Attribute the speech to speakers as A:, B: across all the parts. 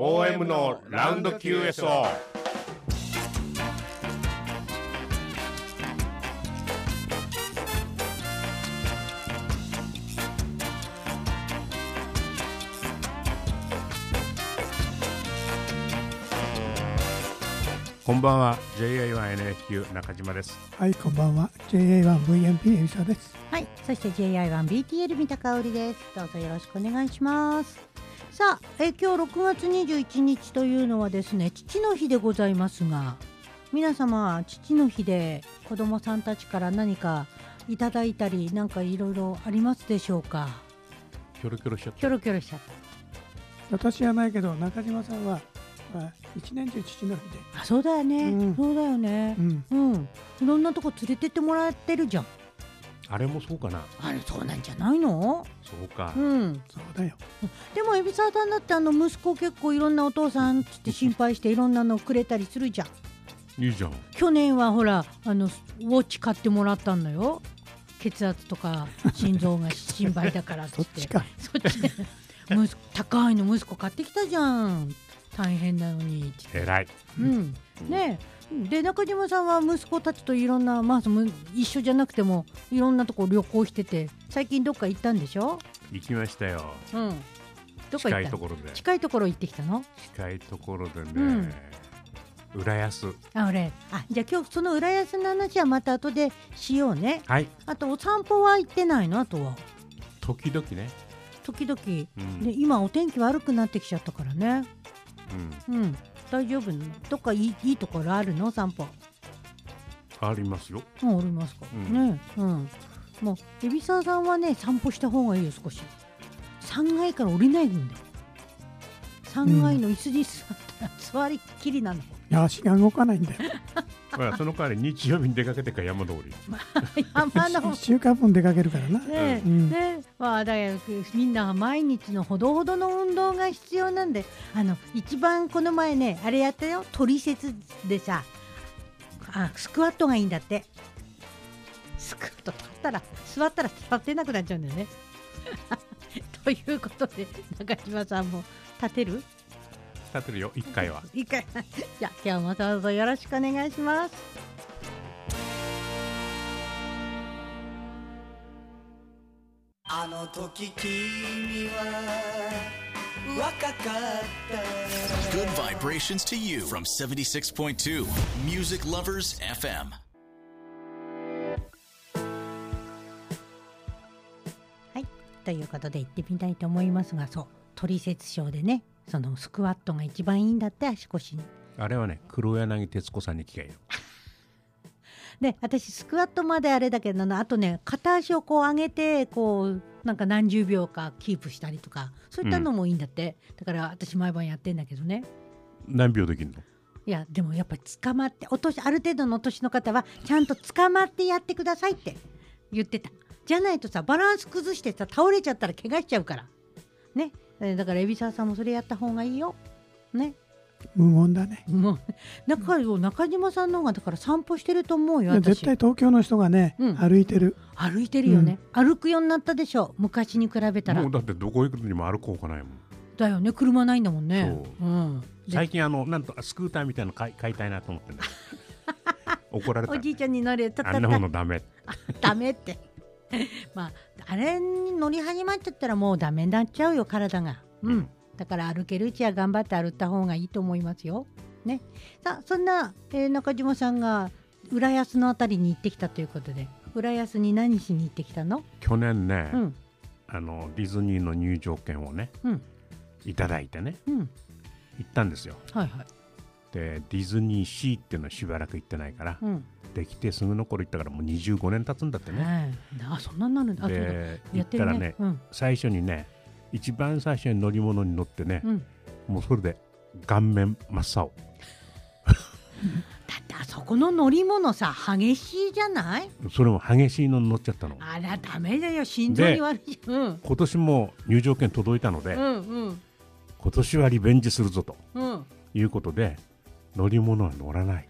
A: OM のラウンド QSO。こんばんは JI1NFQ 中島です。
B: はい、こんばんは JA1VMP エビサです。
C: はい、そして JI1BTL 三田香織です。どうぞよろしくお願いします。さあ、今日6月21日というのはですね、父の日でございますが、皆様父の日で子供さんたちから何かいただいたりなんかいろいろありますでしょうか。
A: キョロキョロしちゃった。
C: キョロキョロしちゃった。
B: 私はないけど中島さんは一年中父の日で。
C: あ、そうだよね、そうだよね、いろんなとこ連れてってもらってるじゃん。
A: あれもそうかな。
C: あれそうなんじゃないの。
A: そうか、
B: そうだよ。
C: でも海老沢さんだって息子結構いろんなお父さんって心配していろんなのくれたりするじゃん。
A: いいじゃん。
C: 去年はほらウォッチ買ってもらったんだよ。血圧とか心臓が心配だからって
B: そっちか。
C: そっち高いの息子買ってきたじゃん。大変なのに
A: えらい、
C: ねえ。で中島さんは息子たちといろんな、一緒じゃなくてもいろんなとこ旅行してて、最近どっか行ったんでしょ。
A: 行きましたよ、
C: どこ行った。
A: 近いところで。
C: 近いところ行ってきたの。
A: 近いところでね、浦安。
C: じゃあ今日その浦安の話はまた後でしようね。
A: はい。
C: あとお散歩は行ってないの。あとは
A: 時々ね。
C: 時々、で今お天気悪くなってきちゃったからね。大丈夫。どっかいいところあるの。散歩
A: ありますよ。
C: ありますか、もう海老沢さんはね散歩した方がいいよ。少し3階から降りないんだよ。3階の椅子に座ったら座りっきりなの。い
B: や、足が動かないんだよ。
A: その代わり日曜日に出かけてから山登り
C: 山の
B: 1週間分出かけるからな。
C: だからみんなは毎日のほどほどの運動が必要なんで、一番この前ねあれやったよ。トリセツでさ、スクワットがいいんだって。スクワット座ったら立てなくなっちゃうんだよねということで中島さんも立てるよ。1回はじゃあ今日もどうぞよろしくお願いします。
D: あの時君は若かった。
E: Good vibrations to you from 76.2 Music Lovers FM。
C: はい、ということで行ってみたいと思いますが、そうトリセツショーでね、そのスクワットが一番いいんだって。足腰に。あ
A: れはね、黒柳徹子さんに聞けよ
C: で、私スクワットまであれだけど、あとね片足をこう上げてなんか何十秒かキープしたりとか、そういったのもいいんだって、だから私毎晩やってんだけどね。
A: 何秒できるの。
C: いやでもやっぱり捕まって、ある程度のお年の方はちゃんと捕まってやってくださいって言ってた。じゃないとさ、バランス崩してさ倒れちゃったら怪我しちゃうからね。だから海老沢さんもそれやった方がいいよね。
B: 無言だね。
C: 中島さんの方がだから散歩してると思うよ。
B: 絶対東京の人がね、歩いてる
C: よね、歩くようになったでしょ、昔に比べたら。
A: もうだってどこ行くにも歩こうかないもん
C: だよね。車ないんだもんね。
A: 最近なんとスクーターみたいなの買いたいなと思ってね怒られた。
C: おじいちゃんに乗れ
A: あんなものダメ
C: ダメってあれに乗り始まっちゃったらもうダメになっちゃうよ、体が。だから歩けるうちは頑張って歩った方がいいと思いますよね。さあ、そんな、中島さんが浦安のあたりに行ってきたということで、浦安に何しに行ってきたの。
A: 去年ね、ディズニーの入場券をね、いただいてね、行ったんですよ。でディズニーシーっていうのはしばらく行ってないから、できてすぐの頃行ったからもう25年経つんだってね。
C: そんなになるんだ。
A: で行ったらね、最初にね、一番最初に乗り物に乗ってね、もうそれで顔面真っ青
C: だってあそこの乗り物さ激しいじゃない。
A: それも激しいのに乗っちゃったの。
C: あらダメだよ、心臓に悪い。
A: 今年も入場券届いたので、今年はリベンジするぞと、いうことで乗り物は乗らない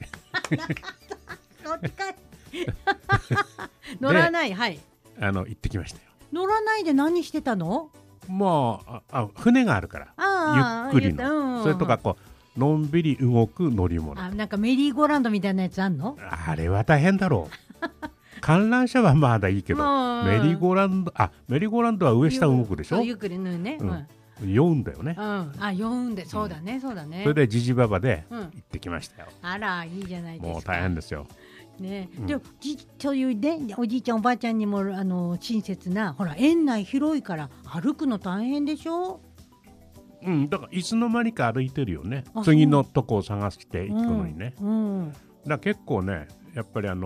C: 乗らない。はい、
A: 行ってきましたよ。
C: 乗らないで何してたの。
A: まあ、船があるからゆっくりの、 それとかこうのんびり動く乗り物。
C: なんかメリーゴーランドみたいなやつあんの？
A: あれは大変だろう。観覧車はまだいいけど、メリーゴーランドは上下動くでしょ。
C: ゆっくりね。
A: 酔うんだよね。
C: 酔うんで、そうだね。そ
A: れでジジババで行ってきましたよ。
C: あら、いいじゃないですか。
A: もう大変ですよ。
C: ね、でもそういうね、おじいちゃんおばあちゃんにも親切な、ほら園内広いから歩くの大変でしょ。
A: だからいつの間にか歩いてるよね。次のとこを探していくのにね。だ結構ね、やっぱり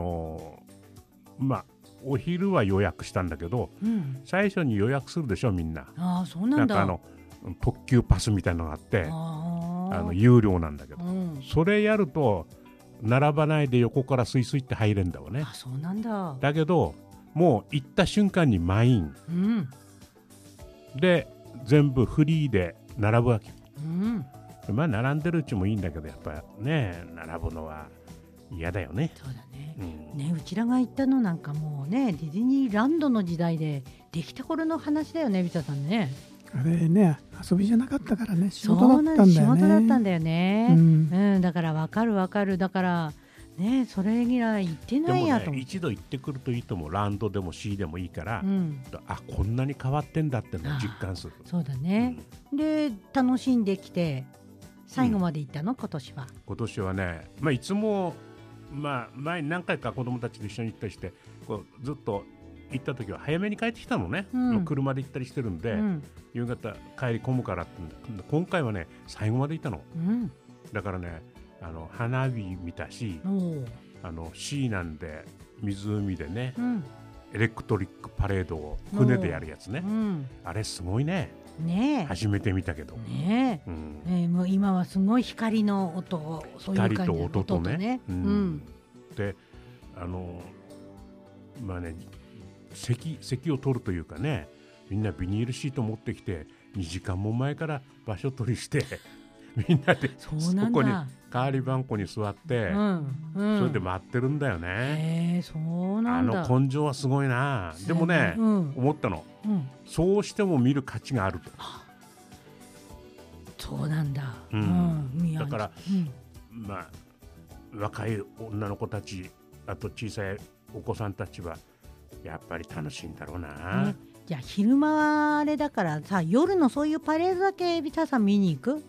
A: お昼は予約したんだけど、最初に予約するでしょみんな。
C: そうなんだ。
A: なんか特急パスみたいなのがあって有料なんだけど、それやると並ばないで横からスイスイって入れんだわね。
C: そうなんだ。
A: だけどもう行った瞬間に満員、で全部フリーで並ぶわけ、並んでるうちもいいんだけど、やっぱね並ぶのは嫌だよね。
C: そうだね。うちらが行ったのなんかもうね、ディズニーランドの時代でできた頃の話だよね、ビタさんね。
B: あれね、遊びじゃなかったからね、仕事だったんだよね。
C: 仕事だったんだよね。だからわかる。だからね、それぐらい行ってないやと思う。
A: 一度行ってくるといいと思う。ランドでもシーでもいいから、こんなに変わってんだってのを実感する。
C: そうだね。で楽しんできて最後まで行ったの、今年は。
A: 今年はね、いつも前に何回か子供たちと一緒に行ったりして、ずっと行った時は早めに帰ってきたのね、車で行ったりしてるんで、夕方帰り込むからって。今回はね最後まで行ったの、だからね花火見たし、シーなんで湖でね、エレクトリックパレードを船でやるやつね、あれすごいね。初めて見たけど
C: もう今はすごい光の音、そういう感じの
A: 光と音とね。で席を取るというかね、みんなビニールシート持ってきて2時間も前から場所取りしてみんなでそこに代わりばんこに座って、それで待ってるんだよね。
C: そうなんだ。
A: 根性はすごいな。でもね、思ったの、そうしても見る価値があると。
C: そうなんだ。
A: だから、若い女の子たち、あと小さいお子さんたちはやっぱり楽しいんだろうな。
C: じゃあ昼間はあれだからさ、夜のそういうパレードだけビタさん見に行く？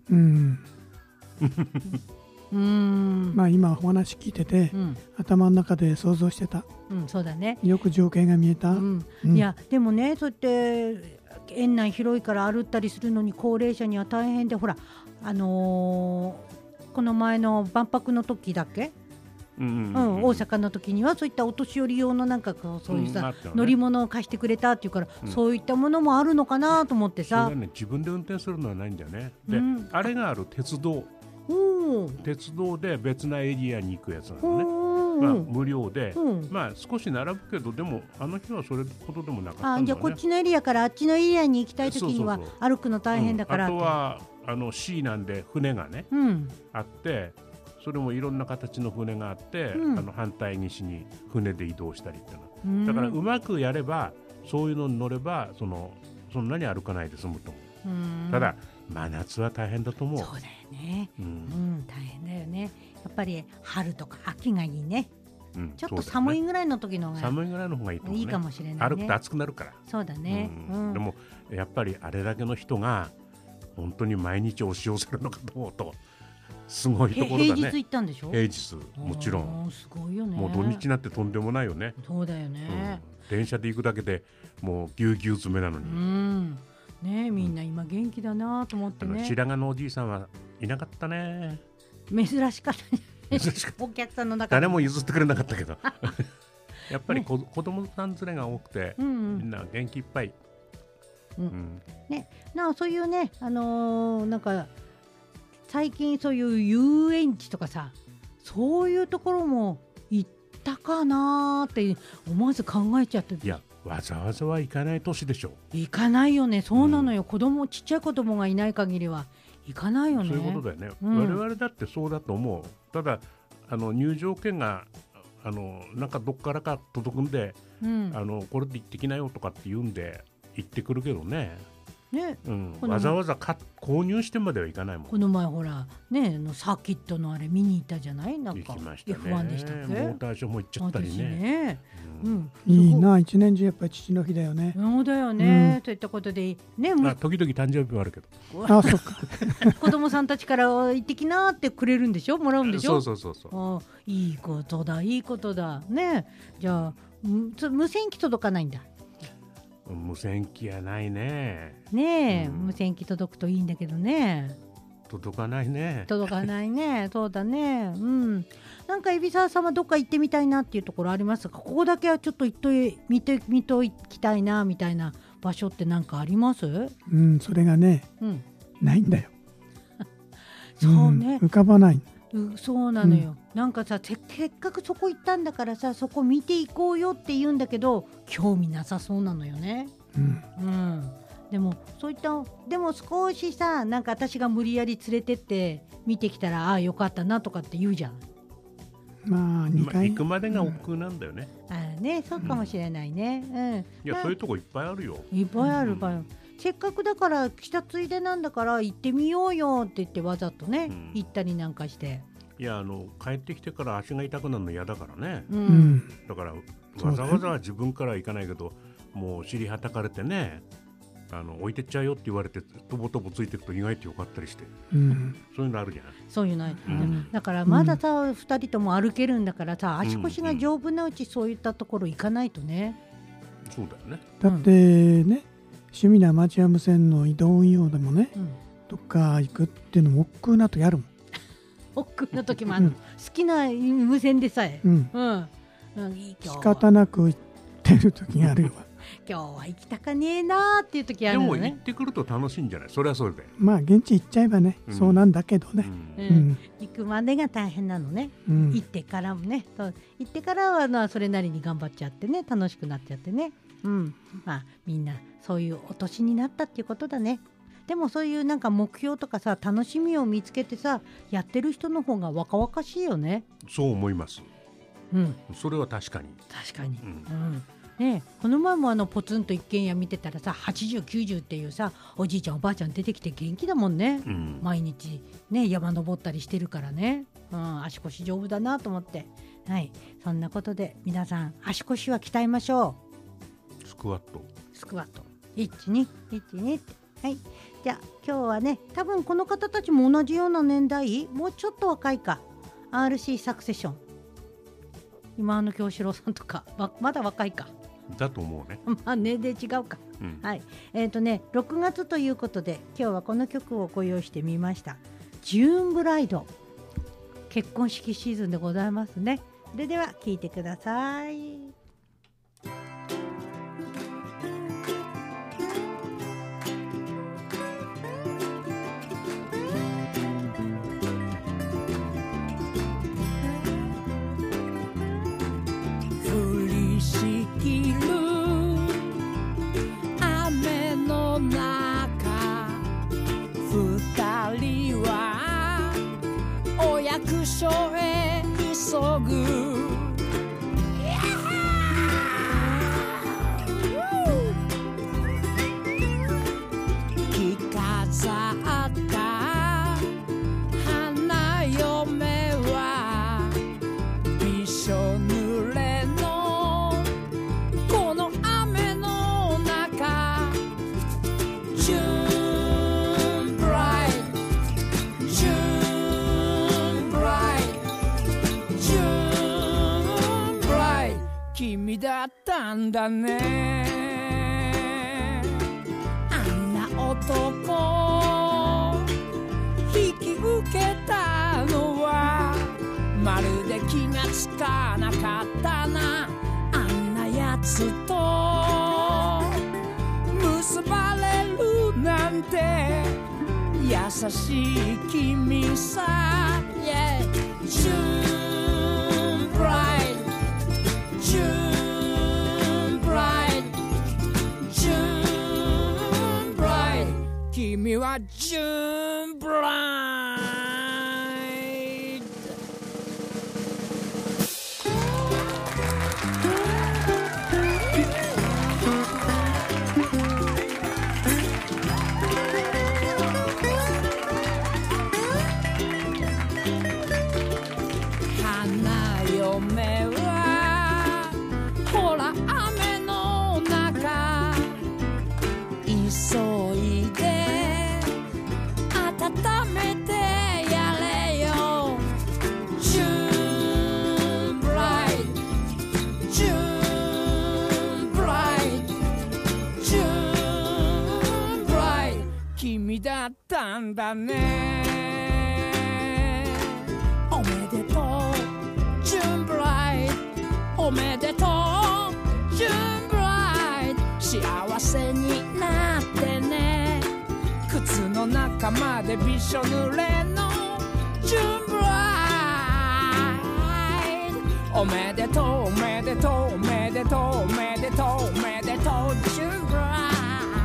B: 今お話聞いてて、頭の中で想像してた。
C: そうだね。
B: よく情景が見えた。
C: いやでもね、そうやって園内広いから歩ったりするのに高齢者には大変で、ほらこの前の万博の時だっけ、大阪の時にはそういったお年寄り用のなんかそういうさ、乗り物を貸してくれたっていうから、そういったものもあるのかなと思ってさ。
A: それはね、自分で運転するのはないんだよね。で、あれがある鉄道で別なエリアに行くやつなのね。無料で、少し並ぶけど、でもあの日はそれほどでもなかったんだよね。
C: じゃあこっちのエリアからあっちのエリアに行きたい時には歩くの大変だから。
A: あとはシーなんで船がね、あって、それもいろんな形の船があって、反対岸に船で移動したりっての、だからうまくやれば、そういうのに乗ればそんなに歩かないで済むと思う。ただ真夏は大変だと思う。
C: そうだよね、大変だよね。やっぱり春とか秋がいいね。ちょっと寒いぐらいの時の
A: 寒いぐらいの方がいいと思うね。
C: いいかもしれないね。
A: 歩くと暑くなるから。
C: そうだね。
A: でもやっぱりあれだけの人が本当に毎日押し寄せるのかと思うとすごいところだね。
C: 平日行ったんでしょ？
A: 平日、もちろん。
C: すごいよね。
A: もう土日なんてとんでもないよね。
C: そうだよね。
A: 電車で行くだけでもうぎゅうぎゅう詰めなのに。
C: ね、みんな今元気だなと思ってね。
A: 白髪のおじいさんはいなかったね。
C: 珍しかったね。お客さんの中
A: 誰も譲ってくれなかったけどやっぱり子供さん連れが多くて、みんな元気いっぱい。
C: そういうね、なんか最近そういう遊園地とかさ、そういうところも行ったかなって思わず考えちゃって。
A: いや、わざわざは行かない年でしょ。
C: 行かないよね。そうなのよ、ちっちゃい子供がいない限りは行かないよね。
A: そういうことだよね、我々だってそうだと思う。ただ入場券がなんかどっからか届くんで、これで行ってきなよとかって言うんで行ってくるけどね。
C: ね、
A: わざわざ購入してまではいかないもん。
C: この前ほらねサーキットのあれ見に行ったじゃない。なんか
A: 行きましたね。
C: F1 でしたっけ。
A: モーターショーも行っちゃったりね。
B: いいな、一年中やっぱり父の日だよね。
C: そうだよね、といったことでね、
A: 時々誕生日もあるけど
B: あ、そっか
C: 子供さんたちから行ってきなってくれるんでしょ、もらうんでしょ。
A: そう
C: いいことだいいことだね。じゃあ無線機届かないんだ。
A: 無線機はないね。
C: ねえ、無線機届くといいんだけどね。
A: 届かないね。
C: 届かないね。そうだね。なんか海老沢さんはどっか行ってみたいなっていうところありますか。ここだけはちょっと見といきたいなみたいな場所ってなんかあります？
B: それがね、ないんだよ。
C: そうね、
B: 浮かばない。
C: そうなのよ、なんかさ、せっかくそこ行ったんだからさ、そこ見ていこうよって言うんだけど興味なさそうなのよね。でもそういったでも少しさ、なんか私が無理やり連れてって見てきたら、ああよかったなとかって言うじゃん。
B: まあ2回
A: 行くまでが億劫なんだよね。
C: そうかもしれないね。
A: いや、そういうとこいっぱいあるよ。
C: いっぱいあるから、せっかくだから来たついでなんだから行ってみようよって言ってわざとね、行ったりなんかして。
A: いや、帰ってきてから足が痛くなるの嫌だからね。だからわざわざ自分から行かないけど、もう尻はたかれてね、置いてっちゃうよって言われてとぼとぼついていくと意外とよかったりして、そういうのあるじゃない。
C: そういうのある、だからまださ、2人とも歩けるんだからさ、足腰が丈夫なうちそういったところ行かないとね。
A: そうだよね。
B: だってね、趣味なアマチュア無線の移動運用でもね、どっか行くっていうのも億劫な時あるもん。
C: 億劫な時もある、好きな無線でさえ、
B: 仕方なく行ってる時があるよ。
C: 今日は行きたかねえなーっていう時あるよね。
A: でも行ってくると楽しいんじゃない。それはそれで、
B: まあ現地行っちゃえばね、そうなんだけどね、
C: 行くまでが大変なのね、行ってからもね、行ってからはそれなりに頑張っちゃってね、楽しくなっちゃってね、まあみんなそういうお年になったっていうことだね。でもそういうなんか目標とかさ、楽しみを見つけてさ、やってる人の方が若々しいよね。
A: そう思います。それは確かに。ね、この前もポツンと一軒家見てたらさ、80、90っていうさ、おじいちゃんおばあちゃん出てきて元気だもんね、毎日ね、山登ったりしてるからね、足腰丈夫だなと思って、そんなことで皆さん足腰は鍛えましょう。スクワット
C: 1,2 1,2 って。じゃあ今日はね、多分この方たちも同じような年代、もうちょっと若いか、 RC サクセション、今の京志郎さんとかまだ若いか
A: だと思うね。
C: まあ年齢違うか、6月ということで今日はこの曲をご用意してみました。ジューンブライド、結婚式シーズンでございますね。それでは聴いてください。
F: 所へ急ぐ着飾った花嫁はびしょ濡れのこの雨の中、ジューンブライト、ジューン君だったんだね。あんな男引き受けたのはまるで気がつかなかったな。あんなやつと結ばれるなんて優しい君さ、yeah. June bright June bright June bright 君は June bright。
C: ジューン
F: たんだね。おめでとうジューンブライド、おめでとうジューンブライド、幸せになってね。靴の中までびしょ濡れのジューンブライド、おめでとうおめでとうおめでとうおめでとうおめでとうジューンブライド。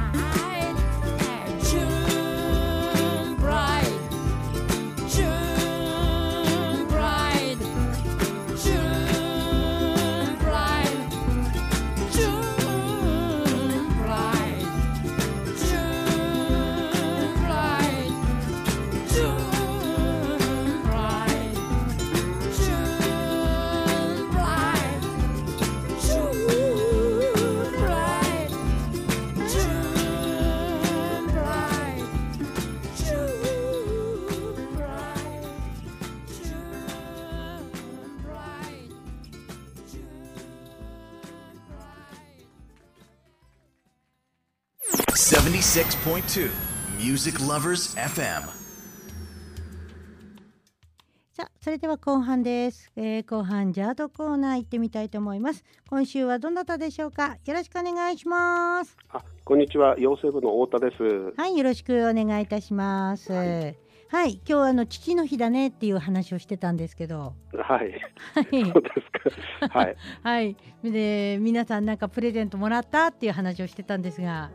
E: 76.2 Music Lovers FM。
C: さあ、それでは後半です、後半ジャードコーナー行ってみたいと思います。今週はどなたでしょうか。よろしくお願いします。
G: こんにちは、養成部の太田です。
C: はい、よろしくお願いいたします。はい、今日父の日だねっていう話をしてたんですけど。
G: はい。そうですか。はい。
C: はい。で、皆さんなんかプレゼントもらったっていう話をしてたんですが。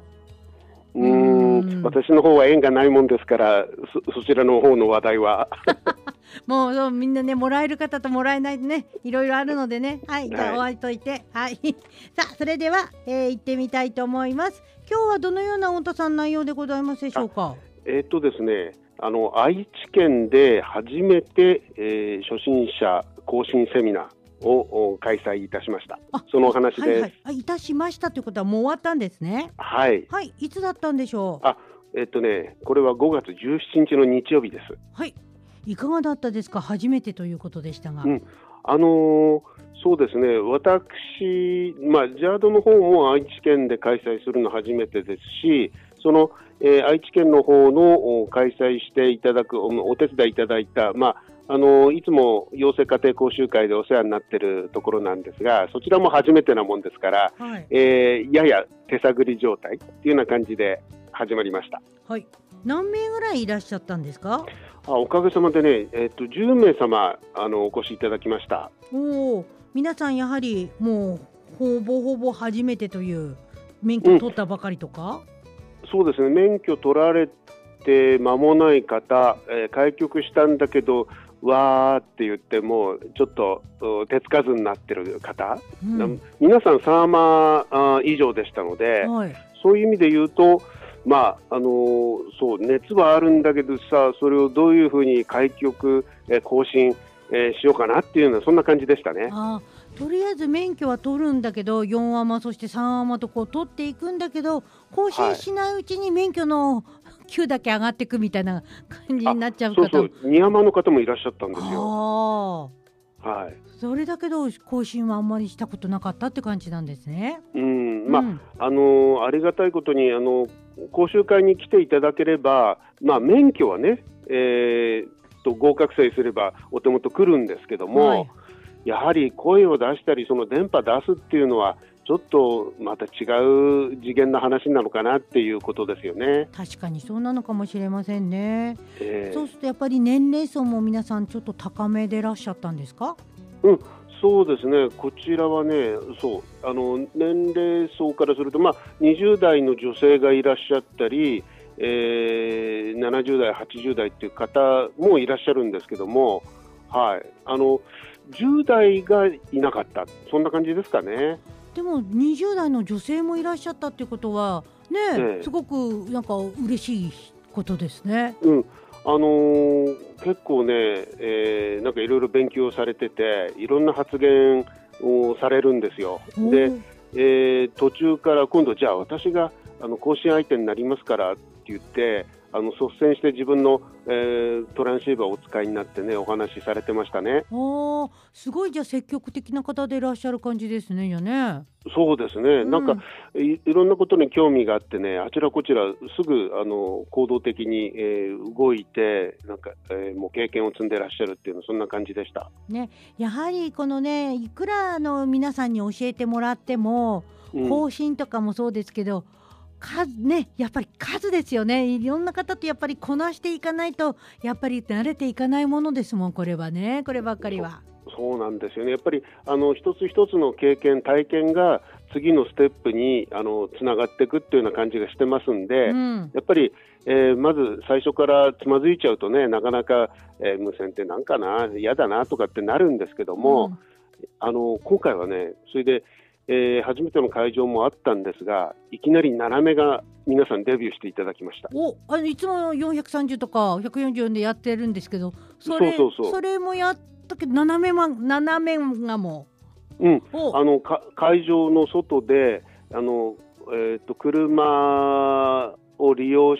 G: 私の方は縁がないもんですから、そちらの方の話題は
C: もうみんなね、もらえる方ともらえないね、いろいろあるのでね。はい、じゃあ終わりといて、はい。さあ、それでは、行ってみたいと思います。今日はどのような太田さん内容でございますでしょうか。
G: ですね、愛知県で初めて、初心者更新セミナーを開催いたしました。そのお話です。
C: いたしましたということはもう終わったんですね。
G: はい。
C: はい。いつだったんでしょう。
G: これは5月17日の日曜日です。
C: はい。いかがだったですか。初めてということでしたが。
G: そうですね。私、ジャードの方も愛知県で開催するの初めてですし、その、愛知県の方の開催していただくお手伝いいただいた、いつも養成家庭講習会でお世話になっているところなんですが、そちらも初めてなもんですから、はい、やや手探り状態というような感じで始まりました。
C: はい。何名ぐらいいらっしゃったんですか。
G: おかげさまでね、10名様お越しいただきました。
C: 皆さんやはりもうほぼほぼ初めてという免許取ったばかりとか、
G: そうですね。免許取られて間もない方、開局したんだけどわーって言ってもちょっと手つかずになってる方、皆さん3ア以上でしたので、そういう意味で言うと、そう熱はあるんだけどさ、それをどういうふうに開局、更新、しようかなっていうのはそんな感じでしたね。
C: とりあえず免許は取るんだけど4アマそして3アマとこう取っていくんだけど、更新しないうちに免許の級だけ上がっていくみたいな感じになっちゃう方。
G: そう2アマの方もいらっしゃったんですよ。はい、
C: それだけど更新はあんまりしたことなかったって感じなんですね。
G: ありがたいことに講習会に来ていただければ、免許はね、合格さえすればお手元来るんですけども、やはり声を出したりその電波出すっていうのはちょっとまた違う次元の話なのかなっていうことですよね。
C: 確かにそうなのかもしれませんね。そうするとやっぱり年齢層も皆さんちょっと高めでいらっしゃったんですか。
G: そうですね。こちらはね、年齢層からすると、20代の女性がいらっしゃったり、70代80代っていう方もいらっしゃるんですけども、10代がいなかった、そんな感じですかね。
C: でも20代の女性もいらっしゃったっていうことはね、すごくなんか嬉しいことですね。結構ね、なんかいろいろ勉強されてていろんな発言をされるんですよ。で、途中から今度じゃあ私が更新相手になりますからって言って
G: 率先して自分の、トランシーバーをお使いになってね、お話しされてましたね。
C: すごい、じゃあ積極的な方でいらっしゃる感じですね。じゃね。
G: そうですね、なんか いろんなことに興味があってね、あちらこちらすぐ行動的に、動いてなんか、もう経験を積んでいらっしゃるっていうの、そんな感じでした、
C: ね。やはりこのね、いくら皆さんに教えてもらっても、更新とかもそうですけど、やっぱり数ですよね。いろんな方とやっぱりこなしていかないと、やっぱり慣れていかないものですもん、これはね。こればっかりは。
G: そうなんですよね。やっぱり一つ一つの経験体験が次のステップにつながっていくっていうような感じがしてますんで、やっぱり、まず最初からつまずいちゃうとね、なかなか、無線ってなんかな、嫌だなとかってなるんですけども、今回はね、それで初めての会場もあったんですが、いきなり斜めが皆さんデビューしていただきました。
C: いつも430とか144でやってるんですけど、それもやったけど斜めがもう、
G: 会場の外で車を利用して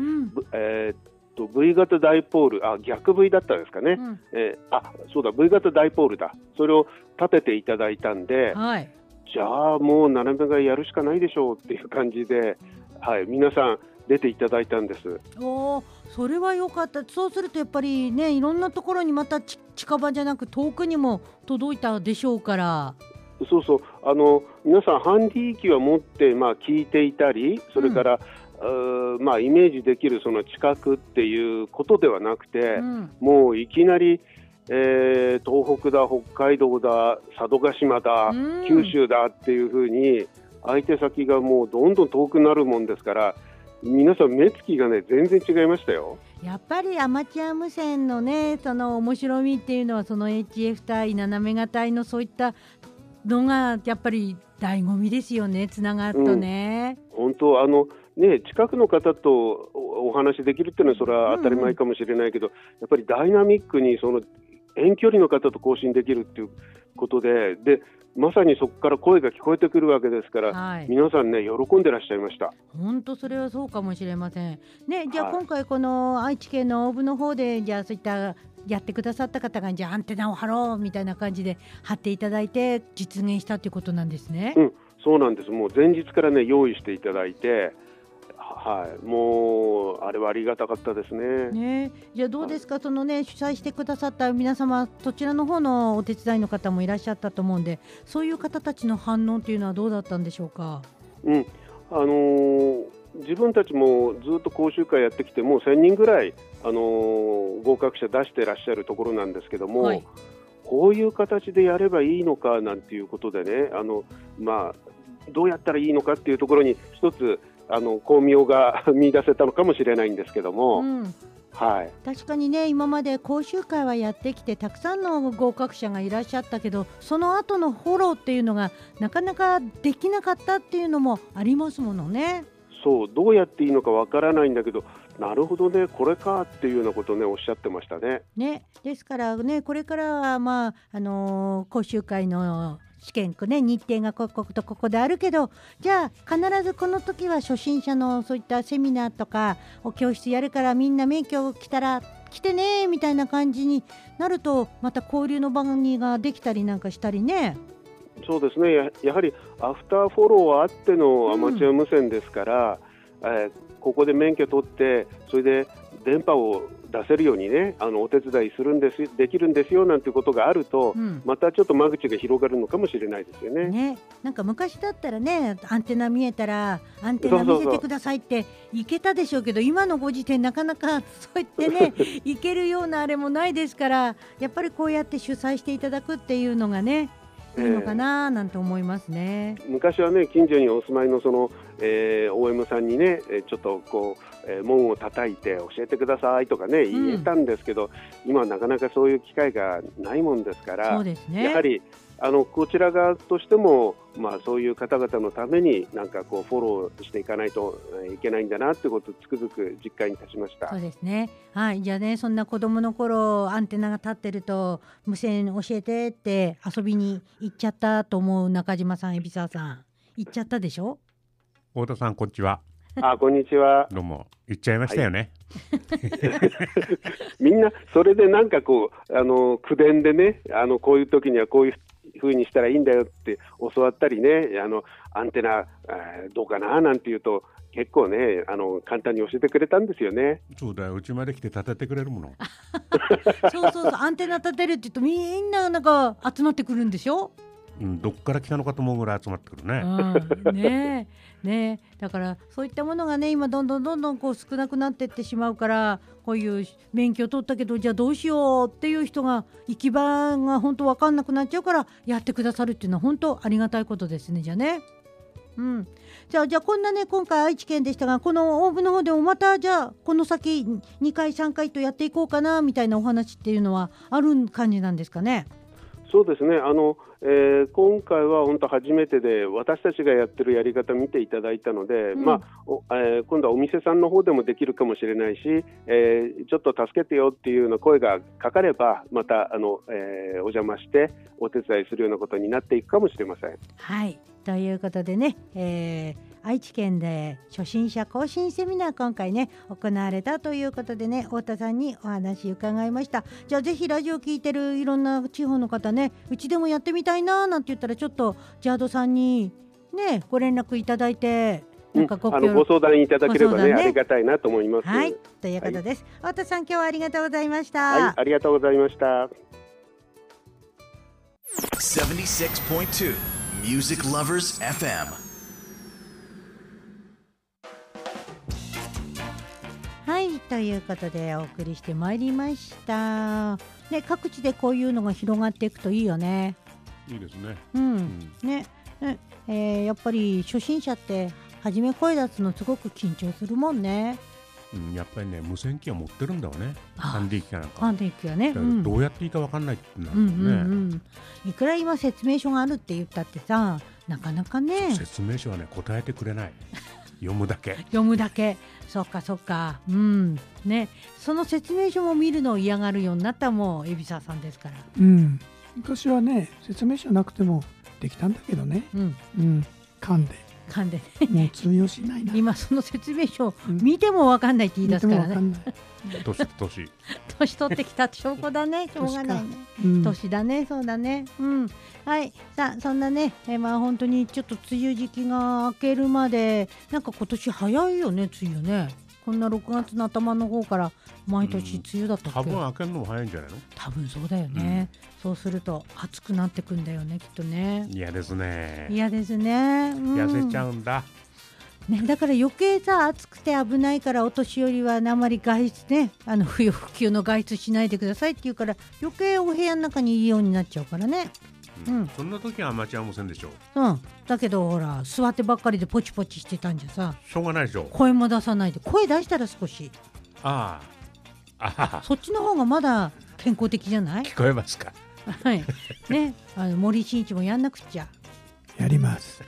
G: 、V 型ダイポール、逆 V だったんですかね、そうだ V 型ダイポールだ、それを立てていただいたんで、じゃあもう斜めがやるしかないでしょうっていう感じで、皆さん出ていただいたんです。
C: それは良かった。そうするとやっぱりね、いろんなところにまた近場じゃなく遠くにも届いたでしょうから。
G: 皆さんハンディ機は持って、聞いていたり、それから、イメージできるその近くっていうことではなくて、もういきなり東北だ、北海道だ、佐渡島だ、九州だっていう風に相手先がもうどんどん遠くなるもんですから、皆さん目つきがね全然違いましたよ。
C: やっぱりアマチュア無線のね、その面白みっていうのは、その HF 帯斜めが帯のそういったのがやっぱり醍醐味ですよね、つながるとね。
G: 本当近くの方とお話できるっていうのはそれは当たり前かもしれないけど、やっぱりダイナミックにその遠距離の方と交信できるっていうことで、まさにそこから声が聞こえてくるわけですから、皆さんね喜んでらっしゃいました。
C: 本当それはそうかもしれませんね。じゃあ今回この愛知県の大府の方で、じゃあそういったやってくださった方が、じゃあアンテナを張ろうみたいな感じで張っていただいて実現したということなんですね。
G: そうなんです。もう前日からね用意していただいて、もうあれはありがたかったですね。
C: じゃあどうですか、そのね主催してくださった皆様、そちらの方のお手伝いの方もいらっしゃったと思うんで、そういう方たちの反応というのはどうだったんでしょうか。
G: 自分たちもずっと講習会やってきて、もう1000人ぐらい、合格者出してらっしゃるところなんですけども、こういう形でやればいいのかなんていうことでね、どうやったらいいのかっていうところに一つ巧妙が見出せたのかもしれないんですけども、
C: 確かにね、今まで講習会はやってきてたくさんの合格者がいらっしゃったけど、その後のフォローっていうのがなかなかできなかったっていうのもありますものね。
G: どうやっていいのかわからないんだけど、なるほどね、これかっていうようなことをねおっしゃってましたね。
C: ですからね、これからは講習会の試験日程がこことここであるけど、じゃあ必ずこの時は初心者のそういったセミナーとかを教室やるから、みんな免許来たら来てねみたいな感じになると、また交流の番組ができたりなんかしたりね。
G: そうですね、やはりアフターフォローはあってのアマチュア無線ですから、ここで免許取って、それで電波を出せるようにね、お手伝いできるんですよなんていうことがあると、またちょっと間口が広がるのかもしれないですよね。
C: なんか昔だったらね、アンテナ見えたらアンテナ見せてくださいっていけたでしょうけど、今のご時点なかなかそう言ってねいけるようなあれもないですから、やっぱりこうやって主催していただくっていうのがねいいのかななんて思いますね。
G: 昔はね、近所にお住まいのその、OM さんにねちょっとこう、門を叩いて教えてくださいとかね言えたんですけど、今はなかなかそういう機会がないもんですから、やはりこちら側としても、そういう方々のためになんかこうフォローしていかないといけないんだなってことをつくづく実感に立ちました。
C: そうですね。じゃあね、そんな子供の頃アンテナが立ってると無線教えてって遊びに行っちゃったと思う中島さん、海老沢さん行っちゃったでしょ。
A: 太田さんこんにちは。
G: こんにちは。
A: どうも。言っちゃいましたよね。
G: みんなそれでなんかこう口伝でね、こういう時にはこういう風にしたらいいんだよって教わったりね、アンテナ、どうかななんて言うと結構ね簡単に教えてくれたんですよね。
A: そうだよ、うちまで来て立ててくれるもの。
C: そうアンテナ立てるって言うとみんななんか集まってくるんでしょ。
A: どっから来たのかと思うぐらい集まってくるね。
C: ねえだからそういったものがね今どんどんこう少なくなっていってしまうから、こういう免許取ったけどじゃあどうしようっていう人が行き場が本当分かんなくなっちゃうからやってくださるっていうのは本当ありがたいことですね。じゃあね、じゃあこんなね今回愛知県でしたが、この大府の方でもまたじゃあこの先2回3回とやっていこうかなみたいなお話っていうのはある感じなんですかね。
G: そうですね、今回は本当初めてで私たちがやってるやり方見ていただいたので、今度はお店さんの方でもできるかもしれないし、ちょっと助けてよっていうような声がかかればまたお邪魔してお手伝いするようなことになっていくかもしれません。
C: はいということでね、愛知県で初心者更新セミナー今回ね行われたということでね、太田さんにお話伺いました。じゃあぜひラジオ聞いてるいろんな地方の方ね、うちでもやってみたいななんて言ったらちょっとジャードさんにねご連絡いただいてなんかご
G: 相談いただければねありがたいなと思います。
C: はいということです、太田さん今日はありがとうございました。
G: はい、ありがとうございました。
E: 76.2 Music Lovers FM。
C: はいということでお送りしてまいりました、ね、各地でこういうのが広がっていくといいよね。
A: いいですね。
C: やっぱり初心者って初め声出すのすごく緊張するもんね。
A: やっぱりね無線機は持ってるんだわね。ハンディ機かなんか。
C: ハンディ機はね、
A: どうやっていいか分かんないってなるね。
C: いくら今説明書があるって言ったってさなかなかね。
A: 説明書はね答えてくれない。読むだけ。そっかね、その説明書も見るのを嫌がるようになったもう海老沢さんですから。
B: 昔はね説明書なくてもできたんだけどね。噛んでもう通用しないな。
C: 今その説明書見ても分かんないって言い出すからね。年取ってきた証拠だね。しょうがないね。年だね。そうだね。はい。さあそんなね、本当にちょっと梅雨時期が明けるまでなんか今年早いよね梅雨ね。こんな6月の頭の方から毎年梅雨だったっけ。
A: 多分明けるのも早いんじゃないの。
C: 多分そうだよね。そうすると暑くなってくんだよねきっとね。
A: 嫌ですね。
C: 痩
A: せちゃうんだ。
C: ね、だから余計さ暑くて危ないからお年寄りはあまり外出ね不要不急の外出しないでくださいって言うから余計お部屋の中にいるようになっちゃうからね。
A: そんな時はアマチュア無線でしょ。
C: だけどほら座ってばっかりでポチポチしてたんじゃさ
A: しょうがないでしょ。
C: 声も出さないで声出したら少しそっちの方がまだ健康的じゃない。
A: 聞こえますか。
C: はいね森進一もやんなくちゃ。
B: やります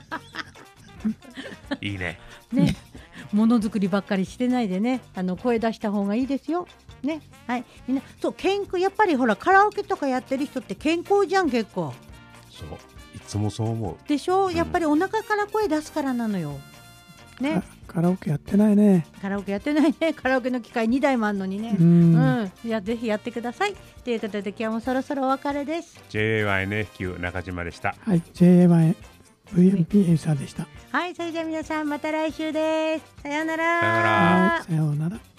A: いいね。
C: ものづくりばっかりしてないでね声出した方がいいですよ。ね、はい、みんなそう健康やっぱりほらカラオケとかやってる人って健康じゃん結構。
A: そういつもそう思う
C: でしょ。やっぱりお腹から声出すからなのよ。ね。
B: カラオケやってないね。
C: カラオケの機械2台もあるのにね。ぜひやってくださいということで今日もそろそろお別れです。
A: JA1NFQ 中島でした。
B: はい JA1VMP エイサーでした。
C: はいそれじゃあ皆さんまた来週です。さようなら。
B: はいさようなら。